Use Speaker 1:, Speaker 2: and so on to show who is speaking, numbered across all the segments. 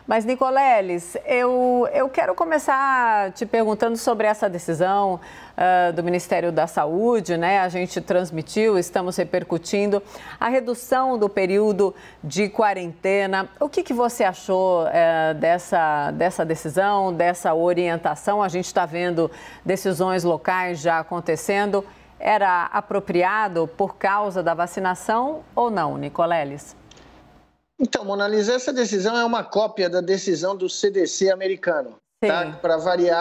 Speaker 1: Mas, Nicoleles, eu quero começar te perguntando sobre essa decisão do Ministério da Saúde, né? A gente transmitiu, estamos repercutindo a redução do período de quarentena. O que você achou dessa decisão, dessa orientação? A gente está vendo decisões locais já acontecendo. Era apropriado por causa da vacinação ou não, Nicoleles?
Speaker 2: Então, Mona Lisa, essa decisão é uma cópia da decisão do CDC americano. Tá? Para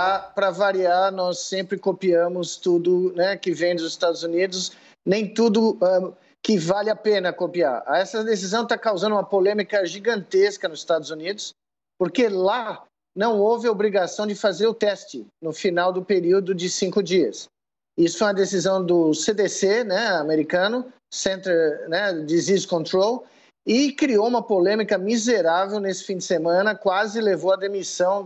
Speaker 2: variar, nós sempre copiamos tudo, né, que vem dos Estados Unidos, nem tudo que vale a pena copiar. Essa decisão está causando uma polêmica gigantesca nos Estados Unidos, porque lá não houve obrigação de fazer o teste no final do período de 5 dias. Isso é uma decisão do CDC, né, americano, Center, né, Disease Control, e criou uma polêmica miserável nesse fim de semana, quase levou à demissão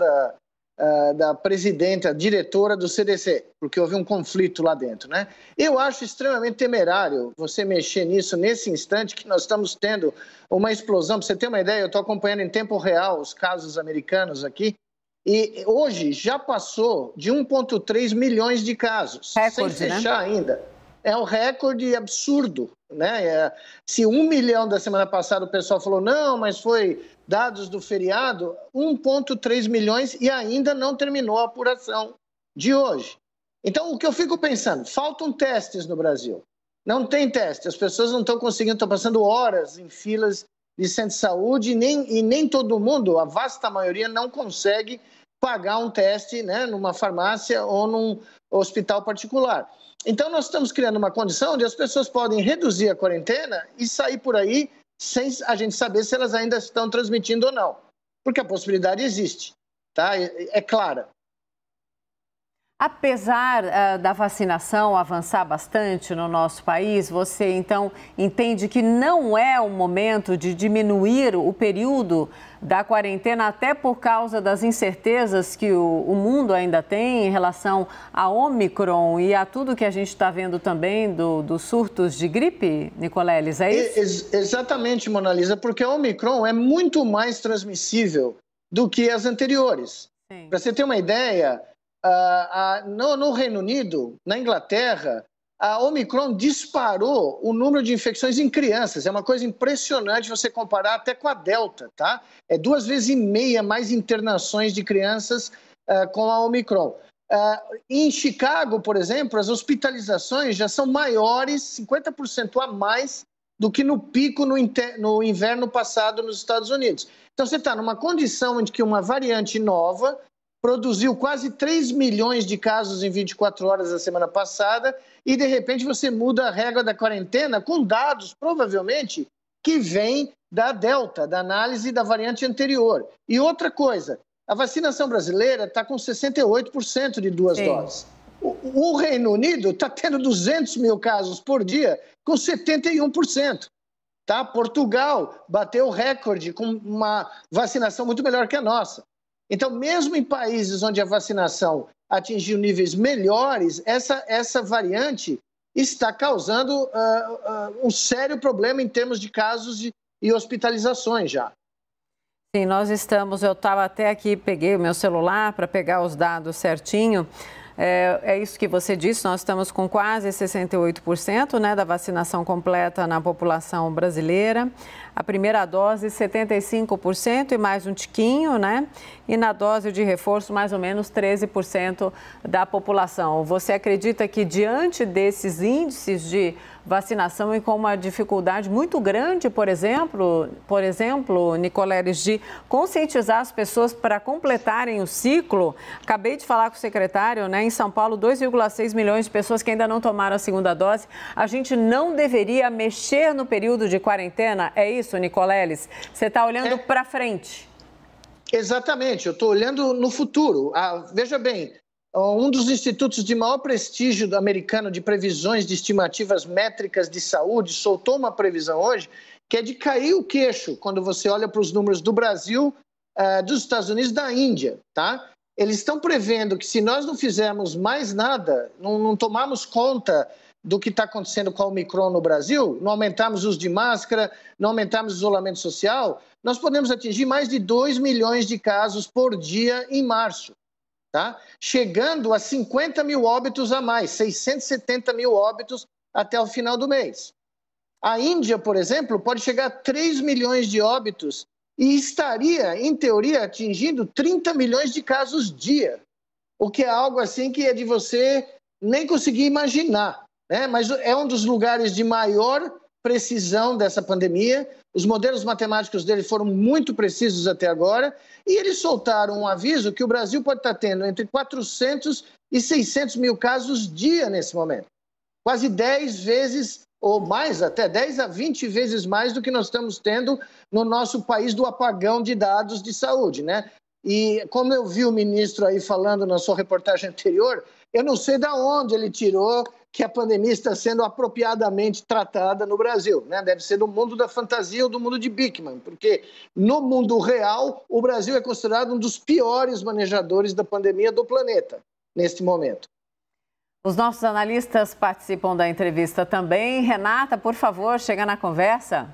Speaker 2: da presidenta, diretora do CDC, porque houve um conflito lá dentro, né? Eu acho extremamente temerário você mexer nisso nesse instante que nós estamos tendo uma explosão. Para você ter uma ideia, eu estou acompanhando em tempo real os casos americanos aqui, e hoje já passou de 1,3 milhões de casos,
Speaker 1: recorde,
Speaker 2: sem fechar, né? Ainda. É um recorde absurdo, né? Se 1 milhão da semana passada o pessoal falou, não, mas foi dados do feriado, 1,3 milhões e ainda não terminou a apuração de hoje. Então, o que eu fico pensando, faltam testes no Brasil. Não tem teste, as pessoas não estão conseguindo, estão passando horas em filas de centro de saúde e nem todo mundo, a vasta maioria, não consegue pagar um teste, né, numa farmácia ou num hospital particular. Então, nós estamos criando uma condição onde as pessoas podem reduzir a quarentena e sair por aí sem a gente saber se elas ainda estão transmitindo ou não. Porque a possibilidade existe, tá? É clara.
Speaker 1: Apesar da vacinação avançar bastante no nosso país, você então entende que não é o momento de diminuir o período da quarentena, até por causa das incertezas que o mundo ainda tem em relação a Ômicron e a tudo que a gente está vendo também dos surtos de gripe, Nicoleles, é isso?
Speaker 2: Exatamente, Mona Lisa, porque a Ômicron é muito mais transmissível do que as anteriores. Para você ter uma ideia, no Reino Unido, na Inglaterra, a Ômicron disparou o número de infecções em crianças. É uma coisa impressionante você comparar até com a Delta, tá? É 2,5 vezes mais internações de crianças com a Ômicron. Em Chicago, por exemplo, as hospitalizações já são maiores, 50% a mais, do que no pico no inverno passado nos Estados Unidos. Então, você está numa condição em que uma variante nova produziu quase 3 milhões de casos em 24 horas da semana passada e, de repente, você muda a regra da quarentena com dados, provavelmente, que vêm da Delta, da análise da variante anterior. E outra coisa, a vacinação brasileira está com 68% de 2 doses. O Reino Unido está tendo 200 mil casos por dia com 71%. Tá? Portugal bateu o recorde com uma vacinação muito melhor que a nossa. Então, mesmo em países onde a vacinação atingiu níveis melhores, essa variante está causando um sério problema em termos de casos e hospitalizações já.
Speaker 1: Sim, eu estava até aqui, peguei o meu celular para pegar os dados certinho. É isso que você disse, nós estamos com quase 68%, né, da vacinação completa na população brasileira. A primeira dose, 75% e mais um tiquinho, né? E na dose de reforço, mais ou menos 13% da população. Você acredita que diante desses índices de vacinação e com uma dificuldade muito grande, por exemplo, Nicoleles, de conscientizar as pessoas para completarem o ciclo? Acabei de falar com o secretário, né? Em São Paulo, 2,6 milhões de pessoas que ainda não tomaram a segunda dose. A gente não deveria mexer no período de quarentena? É isso, Nicoleles? Você está olhando para frente.
Speaker 2: Exatamente, eu estou olhando no futuro. Veja bem, um dos institutos de maior prestígio americano de previsões de estimativas métricas de saúde soltou uma previsão hoje que é de cair o queixo quando você olha para os números do Brasil, dos Estados Unidos e da Índia, tá? Eles estão prevendo que se nós não fizermos mais nada, não tomarmos conta do que está acontecendo com a Omicron no Brasil, não aumentarmos o uso de máscara, não aumentarmos o isolamento social, nós podemos atingir mais de 2 milhões de casos por dia em março, tá? Chegando a 50 mil óbitos a mais, 670 mil óbitos até o final do mês. A Índia, por exemplo, pode chegar a 3 milhões de óbitos e estaria, em teoria, atingindo 30 milhões de casos dia, o que é algo assim que é de você nem conseguir imaginar, né? Mas é um dos lugares de maior precisão dessa pandemia. Os modelos matemáticos dele foram muito precisos até agora e eles soltaram um aviso que o Brasil pode estar tendo entre 400 e 600 mil casos dia nesse momento. Quase 10 vezes ou mais, até 10 a 20 vezes mais do que nós estamos tendo no nosso país do apagão de dados de saúde, né? E como eu vi o ministro aí falando na sua reportagem anterior, eu não sei de onde ele tirou que a pandemia está sendo apropriadamente tratada no Brasil, né? Deve ser do mundo da fantasia ou do mundo de Bickman, porque no mundo real o Brasil é considerado um dos piores manejadores da pandemia do planeta neste momento.
Speaker 1: Os nossos analistas participam da entrevista também. Renata, por favor, chega na conversa.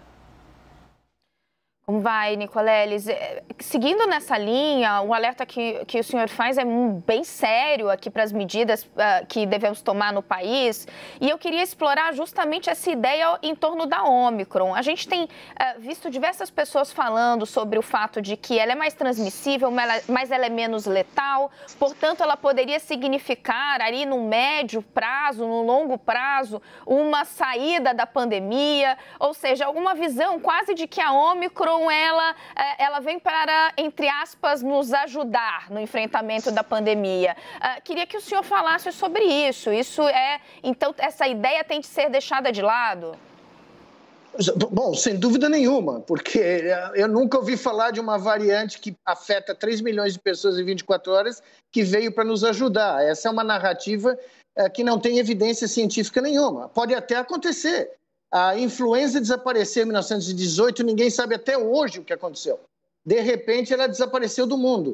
Speaker 3: Como vai, Nicoleles? Seguindo nessa linha, o alerta que o senhor faz é bem sério aqui para as medidas que devemos tomar no país. E eu queria explorar justamente essa ideia em torno da Ômicron. A gente tem visto diversas pessoas falando sobre o fato de que ela é mais transmissível, mas ela é menos letal. Portanto, ela poderia significar ali no médio prazo, no longo prazo, uma saída da pandemia. Ou seja, alguma visão quase de que a Ômicron ela vem para, entre aspas, nos ajudar no enfrentamento da pandemia. Queria que o senhor falasse sobre isso. Então, essa ideia tem de ser deixada de lado?
Speaker 2: Bom, sem dúvida nenhuma, porque eu nunca ouvi falar de uma variante que afeta 3 milhões de pessoas em 24 horas que veio para nos ajudar. Essa é uma narrativa que não tem evidência científica nenhuma. Pode até acontecer. A influenza desapareceu em 1918, ninguém sabe até hoje o que aconteceu. De repente, ela desapareceu do mundo.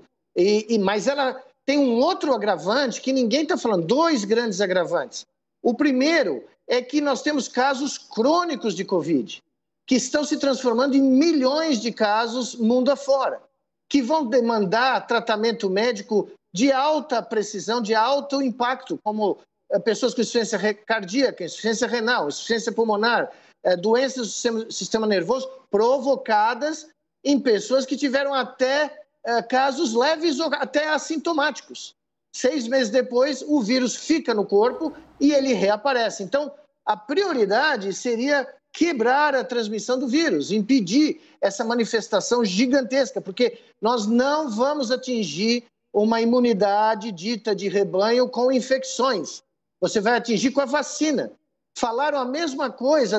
Speaker 2: Mas ela tem um outro agravante que ninguém está falando, 2 grandes agravantes. O primeiro é que nós temos casos crônicos de Covid, que estão se transformando em milhões de casos mundo afora, que vão demandar tratamento médico de alta precisão, de alto impacto, como pessoas com insuficiência cardíaca, insuficiência renal, insuficiência pulmonar, doenças do sistema nervoso provocadas em pessoas que tiveram até casos leves ou até assintomáticos. 6 meses depois, o vírus fica no corpo e ele reaparece. Então, a prioridade seria quebrar a transmissão do vírus, impedir essa manifestação gigantesca, porque nós não vamos atingir uma imunidade dita de rebanho com infecções. Você vai atingir com a vacina. Falaram a mesma coisa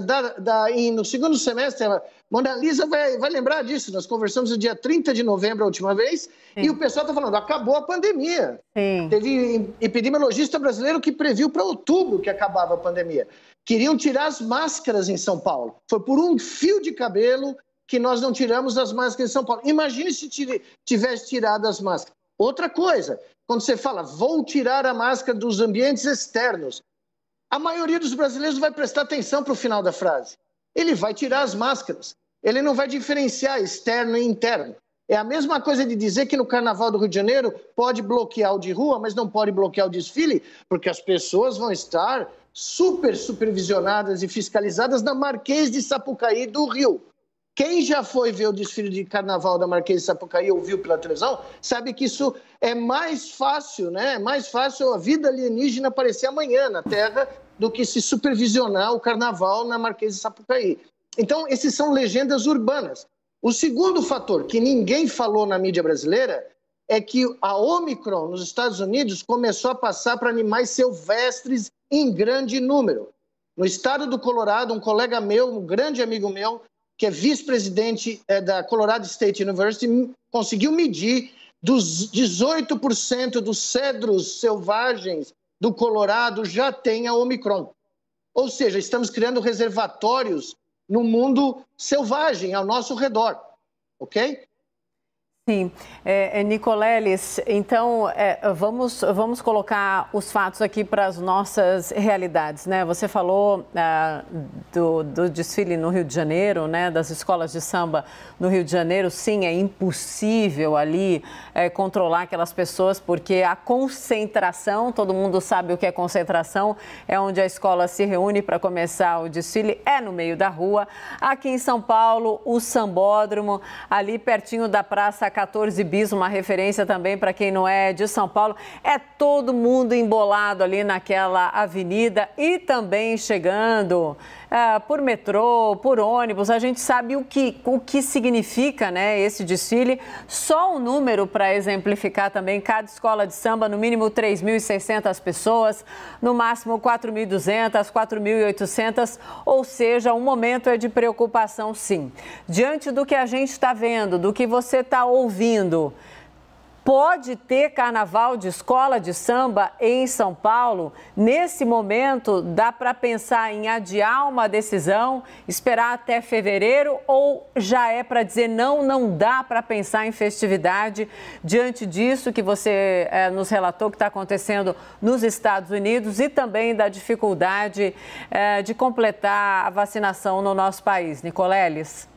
Speaker 2: no segundo semestre. A Mona Lisa vai lembrar disso. Nós conversamos no dia 30 de novembro, a última vez, sim. E o pessoal está falando, acabou a pandemia. Sim. Teve epidemiologista brasileiro que previu para outubro que acabava a pandemia. Queriam tirar as máscaras em São Paulo. Foi por um fio de cabelo que nós não tiramos as máscaras em São Paulo. Imagine se tivesse tirado as máscaras. Outra coisa, quando você fala, vou tirar a máscara dos ambientes externos, a maioria dos brasileiros vai prestar atenção para o final da frase. Ele vai tirar as máscaras. Ele não vai diferenciar externo e interno. É a mesma coisa de dizer que no Carnaval do Rio de Janeiro pode bloquear o de rua, mas não pode bloquear o desfile, porque as pessoas vão estar supervisionadas e fiscalizadas na Marquês de Sapucaí do Rio. Quem já foi ver o desfile de carnaval da Marquês de Sapucaí ou viu pela televisão, sabe que isso é mais fácil, né? É mais fácil a vida alienígena aparecer amanhã na Terra do que se supervisionar o carnaval na Marquês de Sapucaí. Então, esses são legendas urbanas. O segundo fator que ninguém falou na mídia brasileira é que a Ômicron nos Estados Unidos começou a passar para animais silvestres em grande número. No estado do Colorado, um colega meu, um grande amigo meu, que é vice-presidente da Colorado State University, conseguiu medir dos 18% dos cedros selvagens do Colorado já tem a Ômicron. Ou seja, estamos criando reservatórios no mundo selvagem, ao nosso redor, ok?
Speaker 1: Sim. Nicoleles, então vamos colocar os fatos aqui para as nossas realidades, né? Você falou do desfile no Rio de Janeiro, né? Das escolas de samba no Rio de Janeiro. Sim, é impossível ali controlar aquelas pessoas, porque a concentração, todo mundo sabe o que é concentração, é onde a escola se reúne para começar o desfile, é no meio da rua. Aqui em São Paulo, o Sambódromo, ali pertinho da Praça 14 Bis, uma referência também para quem não é de São Paulo. É todo mundo embolado ali naquela avenida e também chegando por metrô, por ônibus. A gente sabe o que significa, né, esse desfile. Só um número para exemplificar também: cada escola de samba, no mínimo 3.600 pessoas, no máximo 4.200, 4.800, ou seja, um momento é de preocupação, sim. Diante do que a gente está vendo, do que você está ouvindo, pode ter carnaval de escola de samba em São Paulo? Nesse momento, dá para pensar em adiar uma decisão, esperar até fevereiro, ou já é para dizer não dá para pensar em festividade diante disso que você nos relatou que está acontecendo nos Estados Unidos e também da dificuldade de completar a vacinação no nosso país? Nicoleles?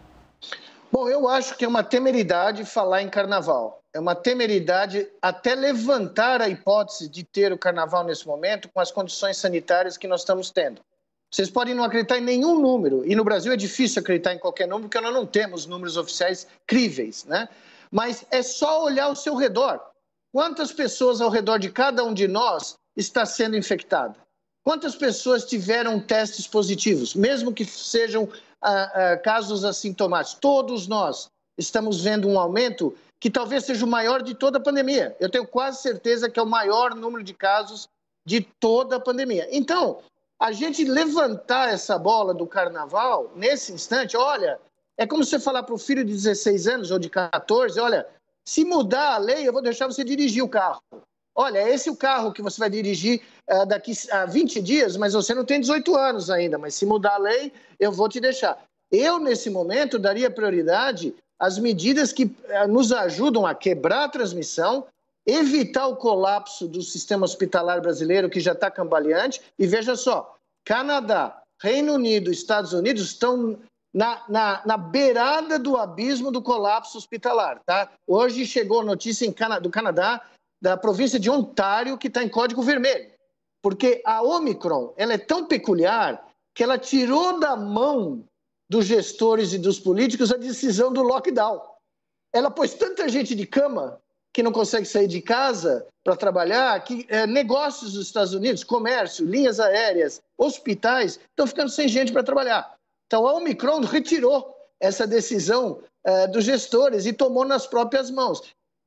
Speaker 2: Bom, eu acho que é uma temeridade falar em carnaval. É uma temeridade até levantar a hipótese de ter o carnaval nesse momento com as condições sanitárias que nós estamos tendo. Vocês podem não acreditar em nenhum número, e no Brasil é difícil acreditar em qualquer número, porque nós não temos números oficiais críveis, né? Mas é só olhar ao seu redor. Quantas pessoas ao redor de cada um de nós está sendo infectada? Quantas pessoas tiveram testes positivos, mesmo que sejam casos assintomáticos? Todos nós estamos vendo um aumento que talvez seja o maior de toda a pandemia. Eu tenho quase certeza que é o maior número de casos de toda a pandemia. Então, a gente levantar essa bola do carnaval, nesse instante, olha, é como você falar para o filho de 16 anos ou de 14, olha, se mudar a lei, eu vou deixar você dirigir o carro. Olha, esse é o carro que você vai dirigir daqui a 20 dias, mas você não tem 18 anos ainda, mas se mudar a lei, eu vou te deixar. Eu, nesse momento, daria prioridade às medidas que nos ajudam a quebrar a transmissão, evitar o colapso do sistema hospitalar brasileiro, que já está cambaleante. E veja só, Canadá, Reino Unido, Estados Unidos estão na beirada do abismo do colapso hospitalar. Tá? Hoje chegou a notícia do Canadá, da província de Ontário, que está em código vermelho. Porque a Omicron, ela é tão peculiar que ela tirou da mão dos gestores e dos políticos a decisão do lockdown. Ela pôs tanta gente de cama que não consegue sair de casa para trabalhar, que negócios dos Estados Unidos, comércio, linhas aéreas, hospitais, estão ficando sem gente para trabalhar. Então a Omicron retirou essa decisão dos gestores e tomou nas próprias mãos.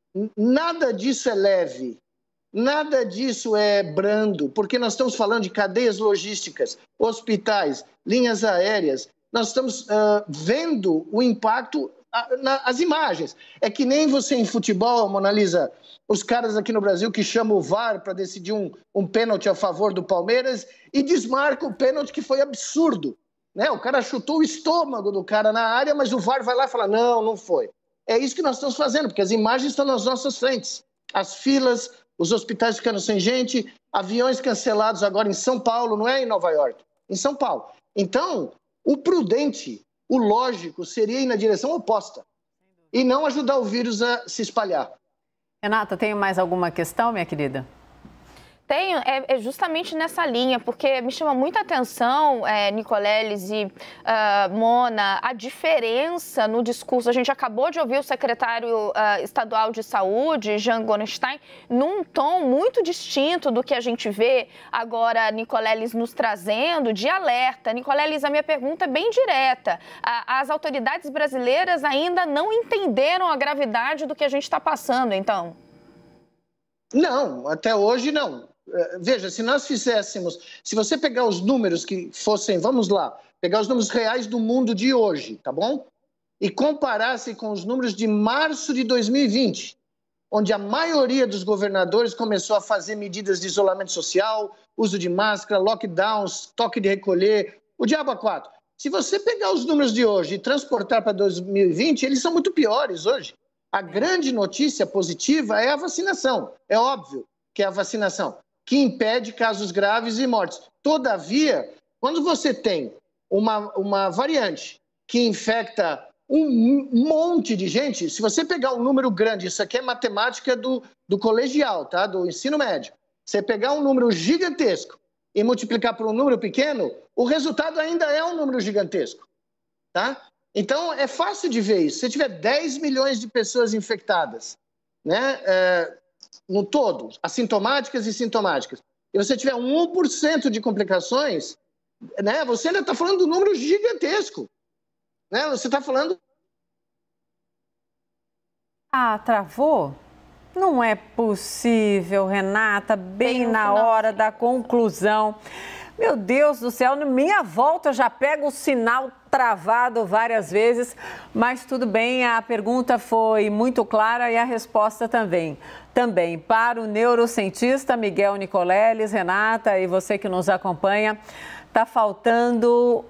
Speaker 2: Nada disso é leve, nada disso é brando, porque nós estamos falando de cadeias logísticas, hospitais, linhas aéreas. Nós estamos vendo o impacto, as imagens. É que nem você em futebol, Mona Lisa, os caras aqui no Brasil que chamam o VAR para decidir um pênalti a favor do Palmeiras e desmarca o pênalti, que foi absurdo. Né? O cara chutou o estômago do cara na área, mas o VAR vai lá e fala, não foi. É isso que nós estamos fazendo, porque as imagens estão nas nossas frentes. As filas, os hospitais ficando sem gente, aviões cancelados agora em São Paulo, não é em Nova York, em São Paulo. Então, o prudente, o lógico, seria ir na direção oposta e não ajudar o vírus a se espalhar.
Speaker 1: Renata, tem mais alguma questão, minha querida?
Speaker 3: Tenho, é justamente nessa linha, porque me chama muita atenção, Nicoleles e Mona, a diferença no discurso. A gente acabou de ouvir o secretário estadual de saúde, Jean Gorenstein, num tom muito distinto do que a gente vê agora, Nicoleles nos trazendo de alerta. Nicoleles, a minha pergunta é bem direta. As autoridades brasileiras ainda não entenderam a gravidade do que a gente está passando, então?
Speaker 2: Não, até hoje não. Veja, se nós fizéssemos, se você pegar os números que fossem, vamos lá, pegar os números reais do mundo de hoje, tá bom? E comparasse com os números de março de 2020, onde a maioria dos governadores começou a fazer medidas de isolamento social, uso de máscara, lockdowns, toque de recolher, o diabo a quatro. Se você pegar os números de hoje e transportar para 2020, eles são muito piores hoje. A grande notícia positiva é a vacinação. É óbvio que é a vacinação, que impede casos graves e mortes. Todavia, quando você tem uma variante que infecta um monte de gente, se você pegar um número grande, isso aqui é matemática do colegial, tá? Do ensino médio, você pegar um número gigantesco e multiplicar por um número pequeno, o resultado ainda é um número gigantesco, tá? Então, é fácil de ver isso. Se tiver 10 milhões de pessoas infectadas, né, no todo, assintomáticas e sintomáticas, e você tiver 1% de complicações, né, você ainda está falando de um número gigantesco. Né? Você está falando...
Speaker 1: Ah, travou? Não é possível, Renata, bem na hora da conclusão. Meu Deus do céu, na minha volta eu já pego o sinal travado várias vezes, mas tudo bem, a pergunta foi muito clara e a resposta também. Também para o neurocientista Miguel Nicoleles, Renata e você que nos acompanha, tá faltando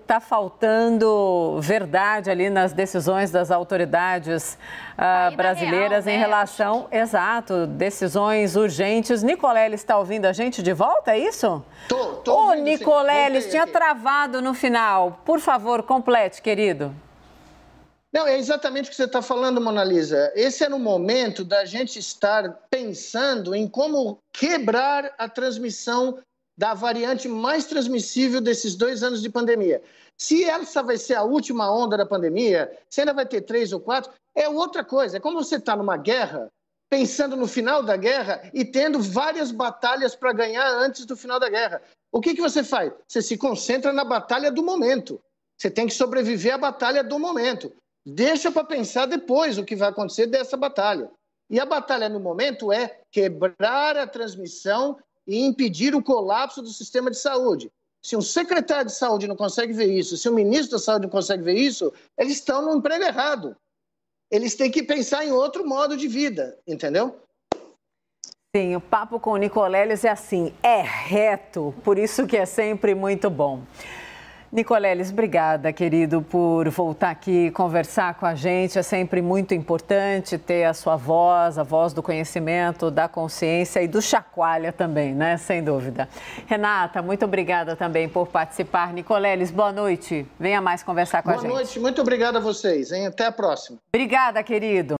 Speaker 1: verdade ali nas decisões das autoridades brasileiras real, né? Em relação, exato, decisões urgentes. Nicoleles está ouvindo a gente de volta, é isso?
Speaker 2: Tô
Speaker 1: Ô, Nicoleles, tinha travado no final. Por favor, complete, querido.
Speaker 2: Não, é exatamente o que você está falando, Mona Lisa. Esse era o momento da gente estar pensando em como quebrar a transmissão da variante mais transmissível desses 2 anos de pandemia. Se essa vai ser a última onda da pandemia, se ainda vai ter 3 ou 4, é outra coisa. É como você está numa guerra, pensando no final da guerra e tendo várias batalhas para ganhar antes do final da guerra. O que você faz? Você se concentra na batalha do momento. Você tem que sobreviver à batalha do momento. Deixa para pensar depois o que vai acontecer dessa batalha. E a batalha no momento é quebrar a transmissão e impedir o colapso do sistema de saúde. Se um secretário de saúde não consegue ver isso, se o ministro da saúde não consegue ver isso, eles estão no emprego errado. Eles têm que pensar em outro modo de vida, entendeu?
Speaker 1: Sim, o papo com o Nicoleles é assim, é reto, por isso que é sempre muito bom. Nicoleles, obrigada, querido, por voltar aqui conversar com a gente. É sempre muito importante ter a sua voz, a voz do conhecimento, da consciência e do chacoalha também, né? Sem dúvida. Renata, muito obrigada também por participar. Nicoleles, boa noite. Venha mais conversar com a gente.
Speaker 2: Boa noite, muito obrigada a vocês, hein? Até a próxima.
Speaker 1: Obrigada, querido.